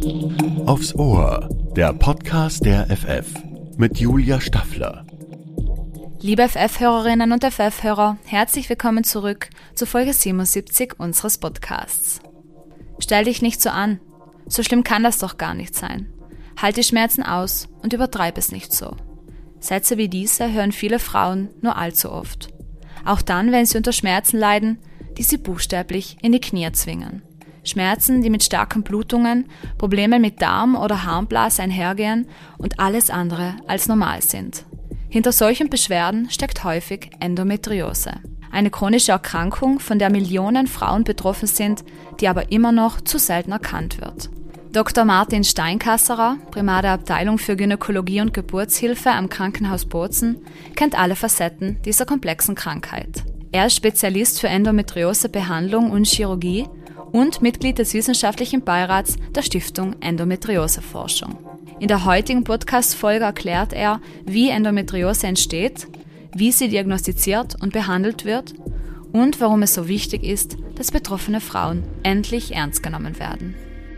Aufs Ohr, der Podcast der FF mit Julia Staffler. Liebe FF-Hörerinnen und FF-Hörer, herzlich willkommen zurück zu Folge 77 unseres Podcasts. Stell dich nicht so an, so schlimm kann das doch gar nicht sein. Halt die Schmerzen aus und übertreib es nicht so. Sätze wie diese hören viele Frauen nur allzu oft. Auch dann, wenn sie unter Schmerzen leiden, die sie buchstäblich in die Knie zwingen. Schmerzen, die mit starken Blutungen, Problemen mit Darm oder Harnblase einhergehen und alles andere als normal sind. Hinter solchen Beschwerden steckt häufig Endometriose. Eine chronische Erkrankung, von der Millionen Frauen betroffen sind, die aber immer noch zu selten erkannt wird. Dr. Martin Steinkasserer, Primar der Abteilung für Gynäkologie und Geburtshilfe am Krankenhaus Bozen, kennt alle Facetten dieser komplexen Krankheit. Er ist Spezialist für Endometriose-Behandlung und Chirurgie und Mitglied des wissenschaftlichen Beirats der Stiftung Endometrioseforschung. In der heutigen Podcast-Folge erklärt er, wie Endometriose entsteht, wie sie diagnostiziert und behandelt wird und warum es so wichtig ist, dass betroffene Frauen endlich ernst genommen werden.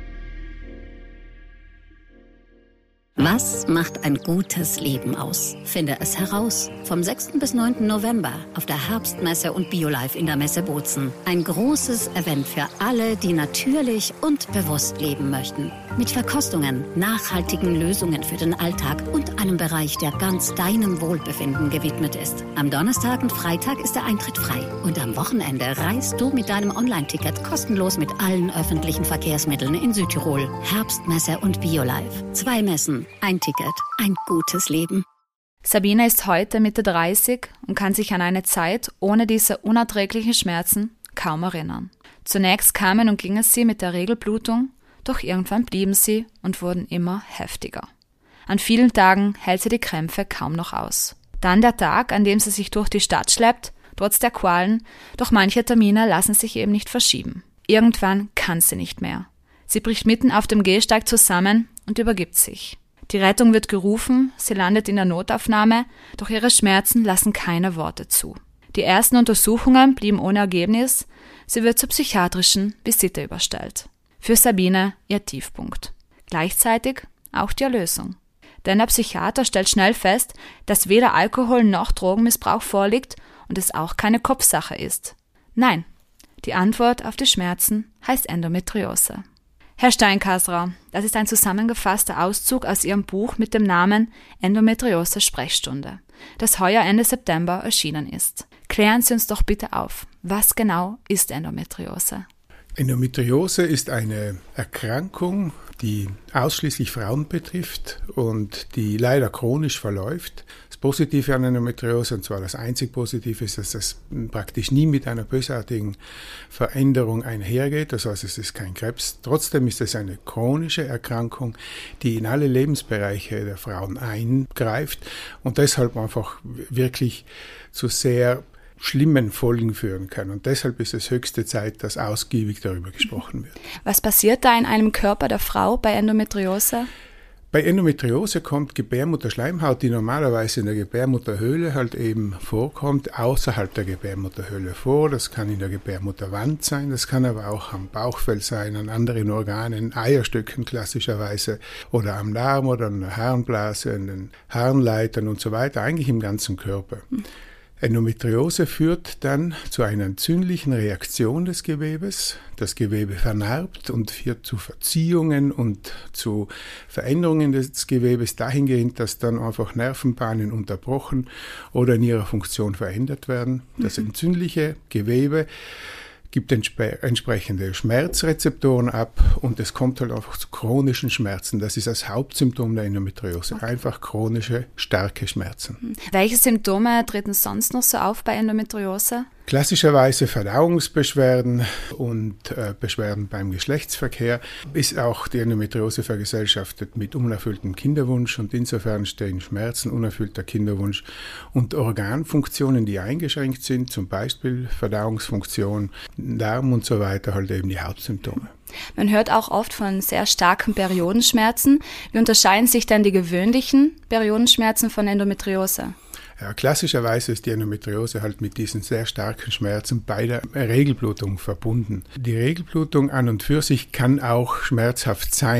Was macht ein gutes Leben aus? Finde es heraus. Vom 6. bis 9. November auf der Herbstmesse und BioLife in der Messe Bozen. Ein großes Event für alle, die natürlich und bewusst leben möchten. Mit Verkostungen, nachhaltigen Lösungen für den Alltag und einem Bereich, der ganz deinem Wohlbefinden gewidmet ist. Am Donnerstag und Freitag ist der Eintritt frei. Und am Wochenende reist du mit deinem Online-Ticket kostenlos mit allen öffentlichen Verkehrsmitteln in Südtirol. Herbstmesse und BioLife. 2 Messen. Ein Ticket, ein gutes Leben. Sabine ist heute Mitte 30 und kann sich an eine Zeit ohne diese unerträglichen Schmerzen kaum erinnern. Zunächst kamen und gingen sie mit der Regelblutung, doch irgendwann blieben sie und wurden immer heftiger. An vielen Tagen hält sie die Krämpfe kaum noch aus. Dann der Tag, an dem sie sich durch die Stadt schleppt, trotz der Qualen, doch manche Termine lassen sich eben nicht verschieben. Irgendwann kann sie nicht mehr. Sie bricht mitten auf dem Gehsteig zusammen und übergibt sich. Die Rettung wird gerufen, sie landet in der Notaufnahme, doch ihre Schmerzen lassen keine Worte zu. Die ersten Untersuchungen blieben ohne Ergebnis, sie wird zur psychiatrischen Visite überstellt. Für Sabine ihr Tiefpunkt. Gleichzeitig auch die Erlösung. Denn der Psychiater stellt schnell fest, dass weder Alkohol noch Drogenmissbrauch vorliegt und es auch keine Kopfsache ist. Nein, die Antwort auf die Schmerzen heißt Endometriose. Herr Steinkasserer, das ist ein zusammengefasster Auszug aus Ihrem Buch mit dem Namen Endometriose Sprechstunde, das heuer Ende September erschienen ist. Klären Sie uns doch bitte auf, was genau ist Endometriose? Endometriose ist eine Erkrankung, die ausschließlich Frauen betrifft und die leider chronisch verläuft. Das Positive an Endometriose, und zwar das einzig Positive, ist, dass das praktisch nie mit einer bösartigen Veränderung einhergeht. Das heißt, es ist kein Krebs. Trotzdem ist es eine chronische Erkrankung, die in alle Lebensbereiche der Frauen eingreift und deshalb einfach wirklich zu sehr schlimmen Folgen führen kann. Und deshalb ist es höchste Zeit, dass ausgiebig darüber gesprochen wird. Was passiert da in einem Körper der Frau bei Endometriose? Bei Endometriose kommt Gebärmutterschleimhaut, die normalerweise in der Gebärmutterhöhle halt eben vorkommt, außerhalb der Gebärmutterhöhle vor. Das kann in der Gebärmutterwand sein, das kann aber auch am Bauchfell sein, an anderen Organen, Eierstöcken klassischerweise oder am Darm oder an der Harnblase, an den Harnleitern und so weiter, eigentlich im ganzen Körper. Endometriose führt dann zu einer entzündlichen Reaktion des Gewebes. Das Gewebe vernarbt und führt zu Verziehungen und zu Veränderungen des Gewebes dahingehend, dass dann einfach Nervenbahnen unterbrochen oder in ihrer Funktion verändert werden. Das entzündliche Gewebe gibt entsprechende Schmerzrezeptoren ab und es kommt halt einfach zu chronischen Schmerzen. Das ist das Hauptsymptom der Endometriose. Okay. Einfach chronische, starke Schmerzen. Welche Symptome treten sonst noch so auf bei Endometriose? Klassischerweise Verdauungsbeschwerden und Beschwerden beim Geschlechtsverkehr. Ist auch die Endometriose vergesellschaftet mit unerfülltem Kinderwunsch und insofern stehen Schmerzen, unerfüllter Kinderwunsch und Organfunktionen, die eingeschränkt sind, zum Beispiel Verdauungsfunktion, Darm und so weiter, halt eben die Hauptsymptome. Man hört auch oft von sehr starken Periodenschmerzen. Wie unterscheiden sich denn die gewöhnlichen Periodenschmerzen von Endometriose? Ja, klassischerweise ist die Endometriose halt mit diesen sehr starken Schmerzen bei der Regelblutung verbunden. Die Regelblutung an und für sich kann auch schmerzhaft sein.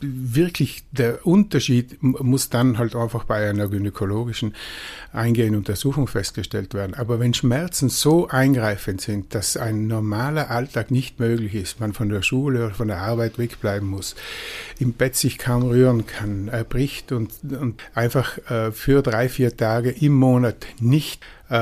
wirklich der Unterschied muss dann halt einfach bei einer gynäkologischen eingehenden Untersuchung festgestellt werden. Aber wenn Schmerzen so eingreifend sind, dass ein normaler Alltag nicht möglich ist, man von der Schule oder von der Arbeit wegbleiben muss, im Bett sich kaum rühren kann, erbricht und einfach für 3-4 Tage im Monat nicht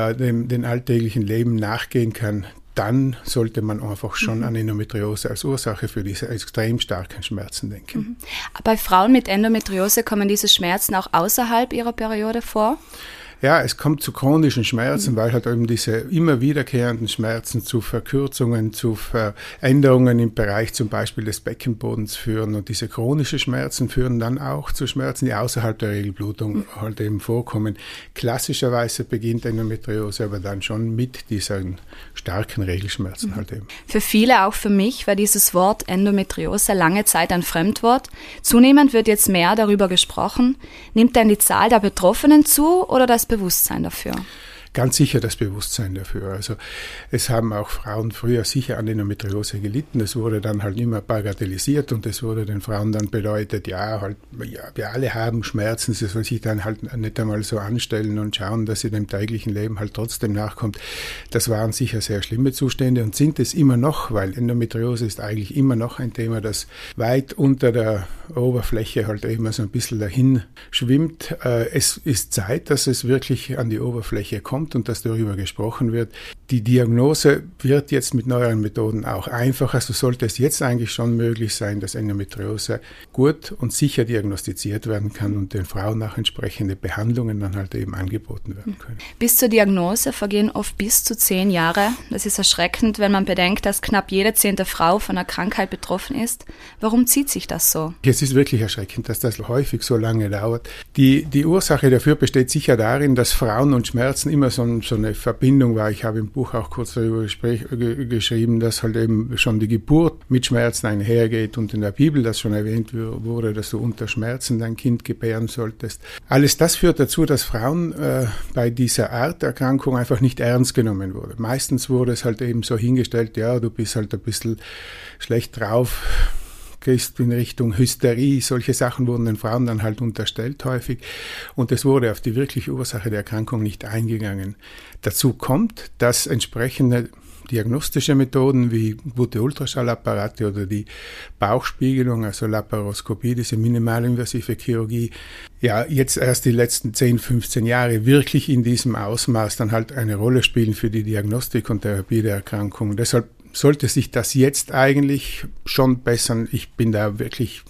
den alltäglichen Leben nachgehen kann, dann sollte man einfach schon an Endometriose als Ursache für diese extrem starken Schmerzen denken. Bei Frauen mit Endometriose kommen diese Schmerzen auch außerhalb ihrer Periode vor? Ja, es kommt zu chronischen Schmerzen, weil halt eben diese immer wiederkehrenden Schmerzen zu Verkürzungen, zu Veränderungen im Bereich zum Beispiel des Beckenbodens führen. Und diese chronischen Schmerzen führen dann auch zu Schmerzen, die außerhalb der Regelblutung halt eben vorkommen. Klassischerweise beginnt Endometriose aber dann schon mit diesen starken Regelschmerzen halt eben. Für viele, auch für mich, war dieses Wort Endometriose lange Zeit ein Fremdwort. Zunehmend wird jetzt mehr darüber gesprochen. Nimmt denn die Zahl der Betroffenen zu oder das Bewusstsein dafür? Ganz sicher das Bewusstsein dafür. Also es haben auch Frauen früher sicher an Endometriose gelitten. Es wurde dann halt immer bagatellisiert und es wurde den Frauen dann bedeutet, wir alle haben Schmerzen, sie soll sich dann halt nicht einmal so anstellen und schauen, dass sie dem täglichen Leben halt trotzdem nachkommt. Das waren sicher sehr schlimme Zustände und sind es immer noch, weil Endometriose ist eigentlich immer noch ein Thema, das weit unter der Oberfläche halt immer so ein bisschen dahin schwimmt. Es ist Zeit, dass es wirklich an die Oberfläche kommt und dass darüber gesprochen wird. Die Diagnose wird jetzt mit neueren Methoden auch einfacher. So sollte es jetzt eigentlich schon möglich sein, dass Endometriose gut und sicher diagnostiziert werden kann und den Frauen nach entsprechende Behandlungen dann halt eben angeboten werden können. Bis zur Diagnose vergehen oft bis zu 10 Jahre. Das ist erschreckend, wenn man bedenkt, dass knapp jede 10. Frau von einer Krankheit betroffen ist. Warum zieht sich das so? Es ist wirklich erschreckend, dass das häufig so lange dauert. Die Ursache dafür besteht sicher darin, dass Frauen und Schmerzen immer so eine Verbindung war. Ich habe im Buch auch kurz darüber geschrieben, dass halt eben schon die Geburt mit Schmerzen einhergeht und in der Bibel das schon erwähnt wurde, dass du unter Schmerzen dein Kind gebären solltest. Alles das führt dazu, dass Frauen bei dieser Art Erkrankung einfach nicht ernst genommen wurden. Meistens wurde es halt eben so hingestellt, ja, du bist halt ein bisschen schlecht drauf, gehst in Richtung Hysterie, solche Sachen wurden den Frauen dann halt unterstellt häufig und es wurde auf die wirkliche Ursache der Erkrankung nicht eingegangen. Dazu kommt, dass entsprechende diagnostische Methoden wie gute Ultraschallapparate oder die Bauchspiegelung, also Laparoskopie, diese minimalinvasive Chirurgie, ja jetzt erst die letzten 10, 15 Jahre wirklich in diesem Ausmaß dann halt eine Rolle spielen für die Diagnostik und Therapie der Erkrankung. Deshalb sollte sich das jetzt eigentlich schon bessern. Ich bin da wirklich,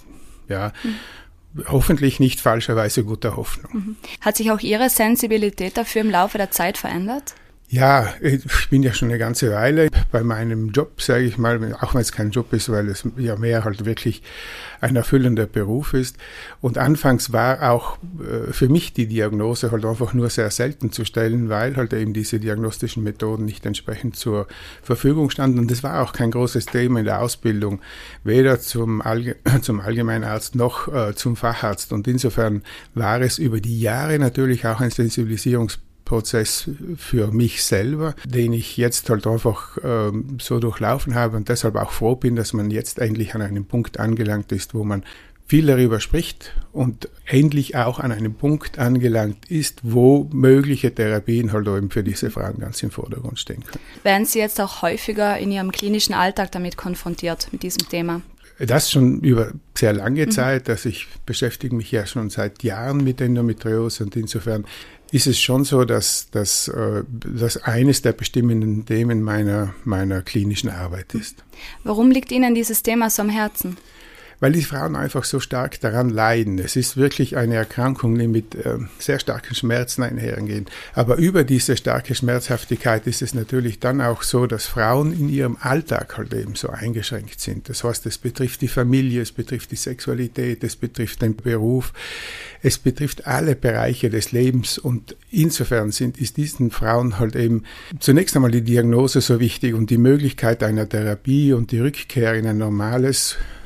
hoffentlich nicht falscherweise guter Hoffnung. Hat sich auch Ihre Sensibilität dafür im Laufe der Zeit verändert? Ja, ich bin ja schon eine ganze Weile bei meinem Job, sage ich mal, auch wenn es kein Job ist, weil es ja mehr halt wirklich ein erfüllender Beruf ist. Und anfangs war auch für mich die Diagnose halt einfach nur sehr selten zu stellen, weil halt eben diese diagnostischen Methoden nicht entsprechend zur Verfügung standen. Und das war auch kein großes Thema in der Ausbildung, weder zum Allgemeinarzt noch zum Facharzt. Und insofern war es über die Jahre natürlich auch ein Sensibilisierungsprozess für mich selber, den ich jetzt halt einfach so durchlaufen habe und deshalb auch froh bin, dass man jetzt endlich an einem Punkt angelangt ist, wo man viel darüber spricht und endlich auch an einem Punkt angelangt ist, wo mögliche Therapien halt eben für diese Fragen ganz im Vordergrund stehen können. Werden Sie jetzt auch häufiger in Ihrem klinischen Alltag damit konfrontiert, mit diesem Thema? Das schon über sehr lange Zeit, also ich beschäftige mich ja schon seit Jahren mit Endometriose und insofern ist es schon so, dass das eines der bestimmenden Themen meiner klinischen Arbeit ist. Warum liegt Ihnen dieses Thema so am Herzen? Weil die Frauen einfach so stark daran leiden. Es ist wirklich eine Erkrankung, die mit sehr starken Schmerzen einhergehen. Aber über diese starke Schmerzhaftigkeit ist es natürlich dann auch so, dass Frauen in ihrem Alltag halt eben so eingeschränkt sind. Das heißt, es betrifft die Familie, es betrifft die Sexualität, es betrifft den Beruf, es betrifft alle Bereiche des Lebens und insofern ist diesen Frauen halt eben zunächst einmal die Diagnose so wichtig und die Möglichkeit einer Therapie und die Rückkehr in ein normales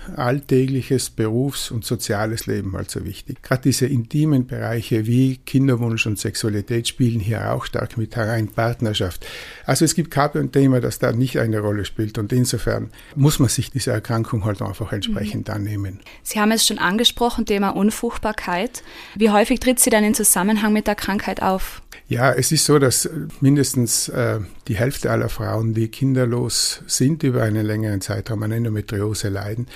alltägliches Berufs- und soziales Leben also wichtig. Gerade diese intimen Bereiche wie Kinderwunsch und Sexualität spielen hier auch stark mit herein, Partnerschaft. Also es gibt kein Thema, das da nicht eine Rolle spielt und insofern muss man sich dieser Erkrankung halt einfach entsprechend annehmen. Sie haben es schon angesprochen, Thema Unfruchtbarkeit. Wie häufig tritt sie dann in Zusammenhang mit der Krankheit auf? Ja, es ist so, dass mindestens die Hälfte aller Frauen, die kinderlos sind, über einen längeren Zeitraum an Endometriose leiden.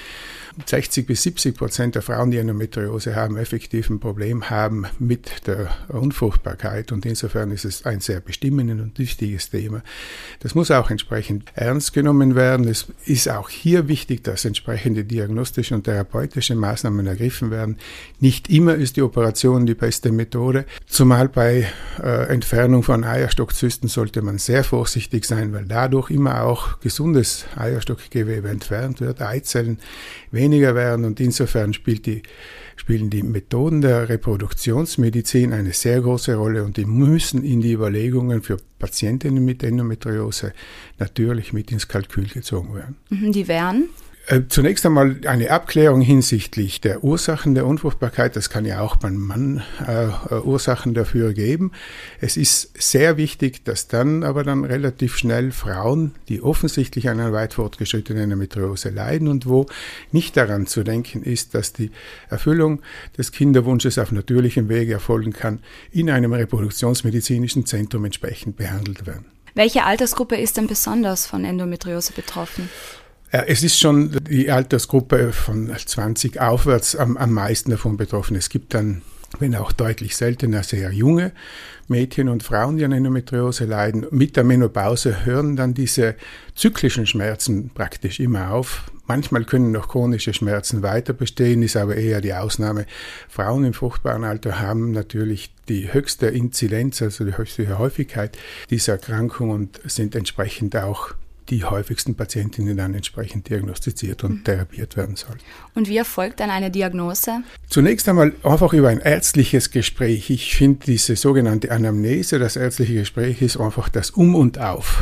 60-70% der Frauen, die Endometriose haben, effektiv ein Problem haben mit der Unfruchtbarkeit und insofern ist es ein sehr bestimmendes und wichtiges Thema. Das muss auch entsprechend ernst genommen werden. Es ist auch hier wichtig, dass entsprechende diagnostische und therapeutische Maßnahmen ergriffen werden. Nicht immer ist die Operation die beste Methode, zumal bei Entfernung von Eierstockzysten sollte man sehr vorsichtig sein, weil dadurch immer auch gesundes Eierstockgewebe entfernt wird, Eizellen weniger werden und insofern spielen die Methoden der Reproduktionsmedizin eine sehr große Rolle und die müssen in die Überlegungen für Patientinnen mit Endometriose natürlich mit ins Kalkül gezogen werden. Die wären? Zunächst einmal eine Abklärung hinsichtlich der Ursachen der Unfruchtbarkeit. Das kann ja auch beim Mann Ursachen dafür geben. Es ist sehr wichtig, dass dann relativ schnell Frauen, die offensichtlich an einer weit fortgeschrittenen Endometriose leiden und wo nicht daran zu denken ist, dass die Erfüllung des Kinderwunsches auf natürlichem Wege erfolgen kann, in einem reproduktionsmedizinischen Zentrum entsprechend behandelt werden. Welche Altersgruppe ist denn besonders von Endometriose betroffen? Es ist schon die Altersgruppe von 20 aufwärts am meisten davon betroffen. Es gibt dann, wenn auch deutlich seltener, sehr junge Mädchen und Frauen, die an Endometriose leiden. Mit der Menopause hören dann diese zyklischen Schmerzen praktisch immer auf. Manchmal können noch chronische Schmerzen weiter bestehen, ist aber eher die Ausnahme. Frauen im fruchtbaren Alter haben natürlich die höchste Inzidenz, also die höchste Häufigkeit dieser Erkrankung und sind entsprechend auch die häufigsten Patientinnen dann entsprechend diagnostiziert und therapiert werden sollen. Und wie erfolgt dann eine Diagnose? Zunächst einmal einfach über ein ärztliches Gespräch. Ich finde diese sogenannte Anamnese, das ärztliche Gespräch ist einfach das Um und Auf.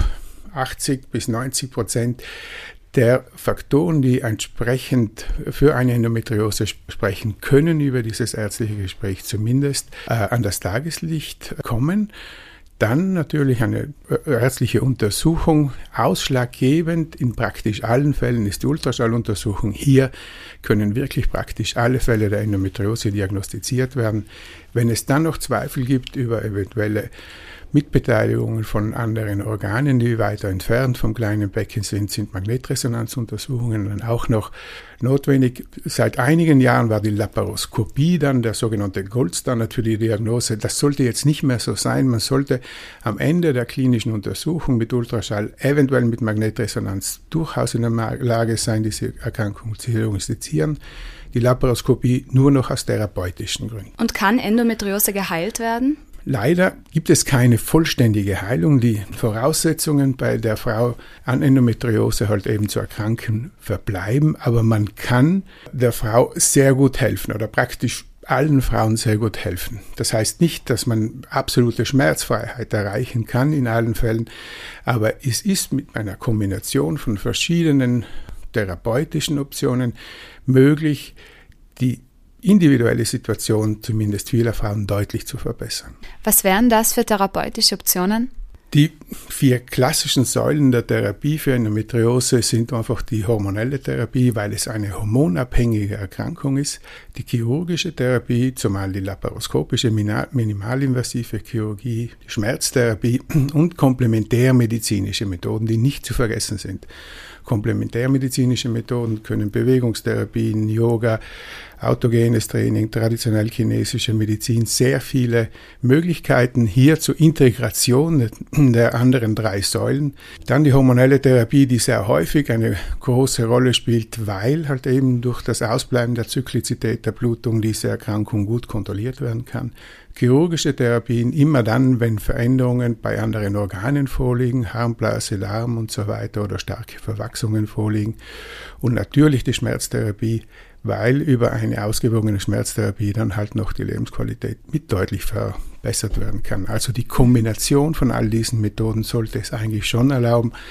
80-90% der Faktoren, die entsprechend für eine Endometriose sprechen können, über dieses ärztliche Gespräch zumindest an das Tageslicht kommen. Dann natürlich eine ärztliche Untersuchung. Ausschlaggebend in praktisch allen Fällen ist die Ultraschalluntersuchung. Hier können wirklich praktisch alle Fälle der Endometriose diagnostiziert werden. Wenn es dann noch Zweifel gibt über eventuelle Mitbeteiligungen von anderen Organen, die weiter entfernt vom kleinen Becken sind Magnetresonanzuntersuchungen dann auch noch notwendig. Seit einigen Jahren war die Laparoskopie dann der sogenannte Goldstandard für die Diagnose. Das sollte jetzt nicht mehr so sein. Man sollte am Ende der klinischen Untersuchung mit Ultraschall, eventuell mit Magnetresonanz, durchaus in der Lage sein, diese Erkrankung zu diagnostizieren. Die Laparoskopie nur noch aus therapeutischen Gründen. Und kann Endometriose geheilt werden? Leider gibt es keine vollständige Heilung. Die Voraussetzungen bei der Frau an Endometriose halt eben zu erkranken verbleiben, aber man kann der Frau sehr gut helfen oder praktisch allen Frauen sehr gut helfen. Das heißt nicht, dass man absolute Schmerzfreiheit erreichen kann in allen Fällen, aber es ist mit einer Kombination von verschiedenen therapeutischen Optionen möglich, die individuelle Situation zumindest vieler Frauen deutlich zu verbessern. Was wären das für therapeutische Optionen? Die 4 klassischen Säulen der Therapie für Endometriose sind einfach die hormonelle Therapie, weil es eine hormonabhängige Erkrankung ist, die chirurgische Therapie, zumal die laparoskopische minimalinvasive Chirurgie, die Schmerztherapie und komplementärmedizinische Methoden, die nicht zu vergessen sind. Komplementärmedizinische Methoden können Bewegungstherapien, Yoga, autogenes Training, traditionell chinesische Medizin, sehr viele Möglichkeiten hier zur Integration der anderen 3 Säulen. Dann die hormonelle Therapie, die sehr häufig eine große Rolle spielt, weil halt eben durch das Ausbleiben der Zyklizität der Blutung diese Erkrankung gut kontrolliert werden kann. Chirurgische Therapien immer dann, wenn Veränderungen bei anderen Organen vorliegen, Harnblase, Darm und so weiter oder starke Verwachsungen vorliegen. Und natürlich die Schmerztherapie, weil über eine ausgewogene Schmerztherapie dann halt noch die Lebensqualität mit deutlich verbessert werden kann. Also die Kombination von all diesen Methoden sollte es eigentlich schon erlauben,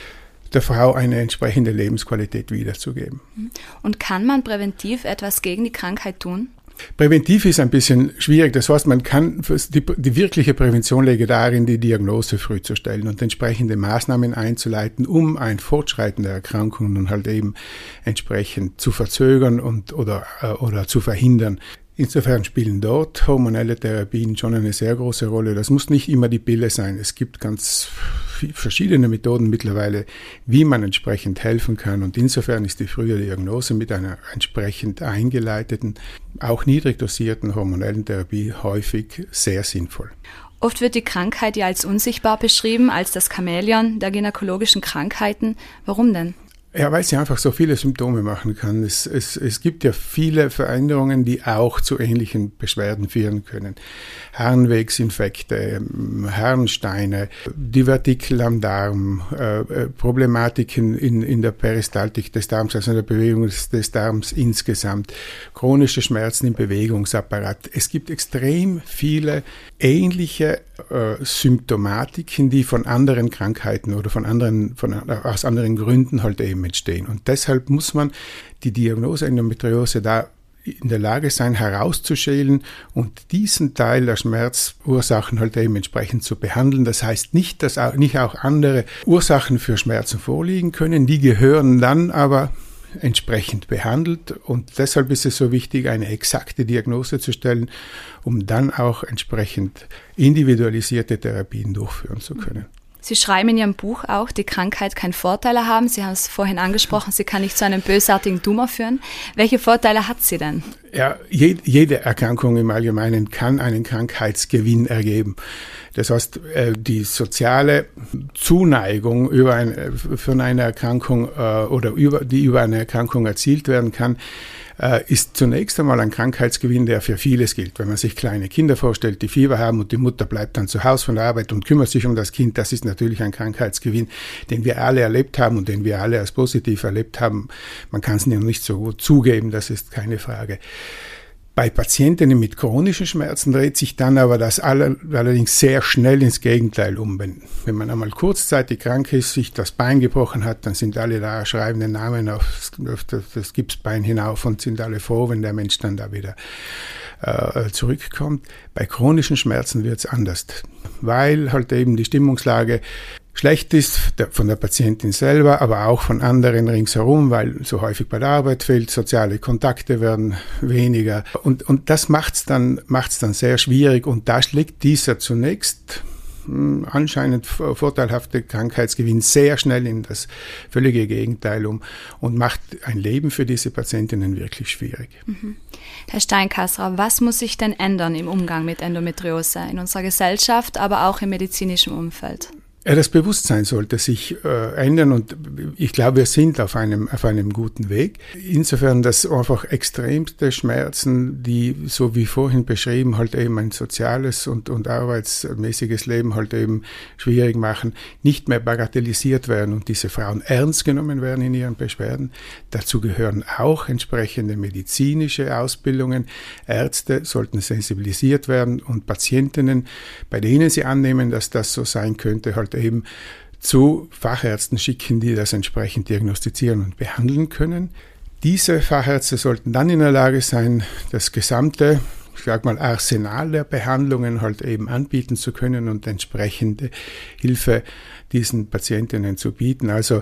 der Frau eine entsprechende Lebensqualität wiederzugeben. Und kann man präventiv etwas gegen die Krankheit tun? Präventiv ist ein bisschen schwierig. Das heißt, man kann die wirkliche Prävention liegt darin, die Diagnose früh zu stellen und entsprechende Maßnahmen einzuleiten, um ein Fortschreiten der Erkrankung nun halt eben entsprechend zu verzögern oder zu verhindern. Insofern spielen dort hormonelle Therapien schon eine sehr große Rolle. Das muss nicht immer die Pille sein. Es gibt ganz verschiedene Methoden mittlerweile, wie man entsprechend helfen kann. Und insofern ist die frühe Diagnose mit einer entsprechend eingeleiteten, auch niedrig dosierten hormonellen Therapie häufig sehr sinnvoll. Oft wird die Krankheit ja als unsichtbar beschrieben, als das Chamäleon der gynäkologischen Krankheiten. Warum denn? Ja, weil sie einfach so viele Symptome machen kann. Es gibt ja viele Veränderungen, die auch zu ähnlichen Beschwerden führen können. Harnwegsinfekte, Harnsteine, Divertikel am Darm, Problematiken in der Peristaltik des Darms, also in der Bewegung des Darms insgesamt, chronische Schmerzen im Bewegungsapparat. Es gibt extrem viele ähnliche Symptomatiken, die von anderen Krankheiten oder aus anderen Gründen halt eben entstehen. Und deshalb muss man die Diagnose Endometriose da in der Lage sein, herauszuschälen und diesen Teil der Schmerzursachen halt eben entsprechend zu behandeln. Das heißt nicht, dass nicht auch andere Ursachen für Schmerzen vorliegen können. Die gehören dann aber entsprechend behandelt und deshalb ist es so wichtig, eine exakte Diagnose zu stellen, um dann auch entsprechend individualisierte Therapien durchführen zu können. Sie schreiben in Ihrem Buch auch, die Krankheit kann Vorteile haben. Sie haben es vorhin angesprochen, sie kann nicht zu einem bösartigen Tumor führen. Welche Vorteile hat sie denn? Ja, jede Erkrankung im Allgemeinen kann einen Krankheitsgewinn ergeben. Das heißt, die soziale Zuneigung von einer Erkrankung die über eine Erkrankung erzielt werden kann, ist zunächst einmal ein Krankheitsgewinn, der für vieles gilt. Wenn man sich kleine Kinder vorstellt, die Fieber haben und die Mutter bleibt dann zu Hause von der Arbeit und kümmert sich um das Kind, das ist natürlich ein Krankheitsgewinn, den wir alle erlebt haben und den wir alle als positiv erlebt haben. Man kann es nicht so gut zugeben, das ist keine Frage. Bei Patientinnen mit chronischen Schmerzen dreht sich dann aber das allerdings sehr schnell ins Gegenteil um. Wenn man einmal kurzzeitig krank ist, sich das Bein gebrochen hat, dann sind alle da, schreiben den Namen auf das Gipsbein hinauf und sind alle froh, wenn der Mensch dann da wieder zurückkommt. Bei chronischen Schmerzen wird es anders, weil halt eben die Stimmungslage schlecht ist von der Patientin selber, aber auch von anderen ringsherum, weil so häufig bei der Arbeit fehlt, soziale Kontakte werden weniger und das macht's dann sehr schwierig und da schlägt dieser zunächst anscheinend vorteilhafte Krankheitsgewinn sehr schnell in das völlige Gegenteil um und macht ein Leben für diese Patientinnen wirklich schwierig. Herr Steinkasserer, was muss sich denn ändern im Umgang mit Endometriose in unserer Gesellschaft, aber auch im medizinischen Umfeld? Ja, das Bewusstsein sollte sich ändern und ich glaube, wir sind auf einem guten Weg. Insofern, dass einfach extremste Schmerzen, die, so wie vorhin beschrieben, halt eben ein soziales und arbeitsmäßiges Leben halt eben schwierig machen, nicht mehr bagatellisiert werden und diese Frauen ernst genommen werden in ihren Beschwerden. Dazu gehören auch entsprechende medizinische Ausbildungen. Ärzte sollten sensibilisiert werden und Patientinnen, bei denen sie annehmen, dass das so sein könnte, halt eben zu Fachärzten schicken, die das entsprechend diagnostizieren und behandeln können. Diese Fachärzte sollten dann in der Lage sein, das gesamte, ich sag mal, Arsenal der Behandlungen halt eben anbieten zu können und entsprechende Hilfe diesen Patientinnen zu bieten. Also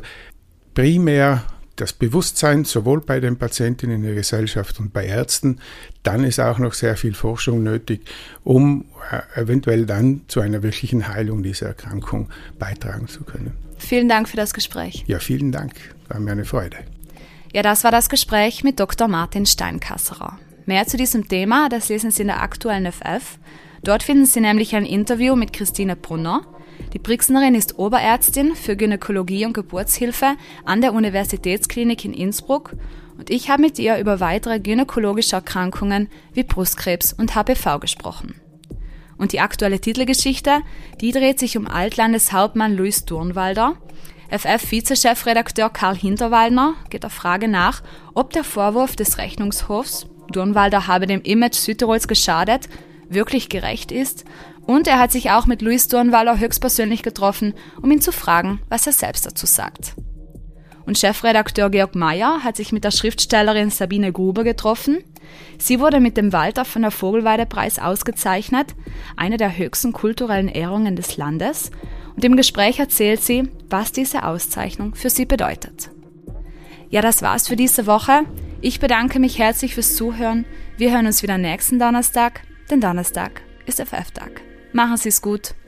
primär das Bewusstsein sowohl bei den Patientinnen in der Gesellschaft und bei Ärzten, dann ist auch noch sehr viel Forschung nötig, um eventuell dann zu einer wirklichen Heilung dieser Erkrankung beitragen zu können. Vielen Dank für das Gespräch. Ja, vielen Dank. War mir eine Freude. Ja, das war das Gespräch mit Dr. Martin Steinkasserer. Mehr zu diesem Thema, das lesen Sie in der aktuellen FF. Dort finden Sie nämlich ein Interview mit Christine Brunner. Die Brixnerin ist Oberärztin für Gynäkologie und Geburtshilfe an der Universitätsklinik in Innsbruck und ich habe mit ihr über weitere gynäkologische Erkrankungen wie Brustkrebs und HPV gesprochen. Und die aktuelle Titelgeschichte, die dreht sich um Altlandeshauptmann Luis Durnwalder. FF-Vizechefredakteur Karl Hinterwaldner geht der Frage nach, ob der Vorwurf des Rechnungshofs, Durnwalder habe dem Image Südtirols geschadet, wirklich gerecht ist. Und er hat sich auch mit Luis Durnwalder höchstpersönlich getroffen, um ihn zu fragen, was er selbst dazu sagt. Und Chefredakteur Georg Meyer hat sich mit der Schriftstellerin Sabine Gruber getroffen. Sie wurde mit dem Walter von der Vogelweide-Preis ausgezeichnet, eine der höchsten kulturellen Ehrungen des Landes. Und im Gespräch erzählt sie, was diese Auszeichnung für sie bedeutet. Ja, das war's für diese Woche. Ich bedanke mich herzlich fürs Zuhören. Wir hören uns wieder nächsten Donnerstag, denn Donnerstag ist FF-Tag. Machen Sie's gut.